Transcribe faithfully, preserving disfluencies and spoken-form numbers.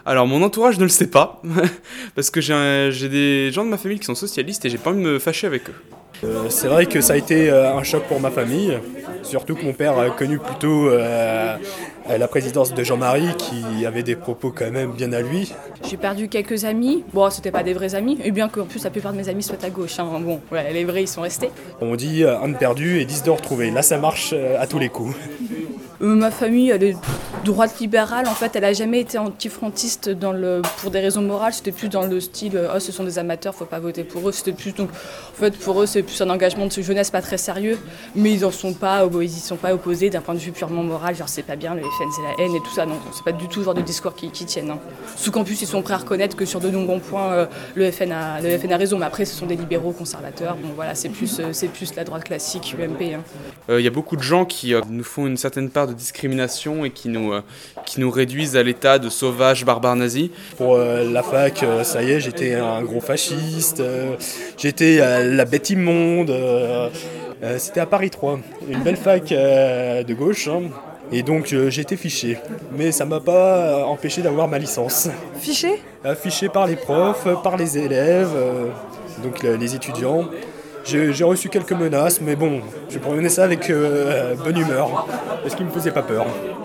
Alors mon entourage ne le sait pas, parce que j'ai, un- j'ai des gens de ma famille qui sont socialistes et j'ai pas envie de me fâcher avec eux. Euh, c'est vrai que ça a été euh, un choc pour ma famille, surtout que mon père a connu plutôt euh, la présidence de Jean-Marie qui avait des propos quand même bien à lui. J'ai perdu quelques amis. Bon, c'était pas des vrais amis, et bien qu'en plus la plupart de mes amis soient à gauche. Hein. Bon, voilà, les vrais ils sont restés. On dit euh, un de perdu et dix de retrouvé. Là ça marche euh, à tous les coups. Euh, ma famille, elle est droite libérale. En fait, elle a jamais été anti-frontiste dans le, pour des raisons morales. C'était plus dans le style, euh, oh, ce sont des amateurs, faut pas voter pour eux. C'était plus donc, en fait, pour eux, c'est plus un engagement de jeunesse pas très sérieux. Mais ils en sont pas, ils y sont pas opposés d'un point de vue purement moral. Genre, c'est pas bien, le F N, c'est la haine et tout ça. Non, c'est pas du tout le genre de discours qui, qui tiennent. Hein. Sous campus, ils sont prêts à reconnaître que sur de nombreux points, euh, le F N a, le F N a raison. Mais après, ce sont des libéraux conservateurs. Bon, voilà, c'est plus, euh, c'est plus la droite classique, U M P. Hein. Il euh, y a beaucoup de gens qui euh, nous font une certaine part de discrimination et qui nous, euh, qui nous réduisent à l'état de sauvages barbares nazis. Pour euh, la fac, euh, ça y est, j'étais un gros fasciste, euh, j'étais euh, la bête immonde. Euh, euh, c'était à Paris trois, une belle fac euh, de gauche. Hein. Et donc euh, j'ai été fiché, mais ça m'a pas euh, empêché d'avoir ma licence. Fiché ? Euh, fiché par les profs, par les élèves, euh, donc le- les étudiants. J'ai, j'ai reçu quelques menaces, mais bon, je prenais ça avec euh, bonne humeur, parce qu'ils me faisaient pas peur.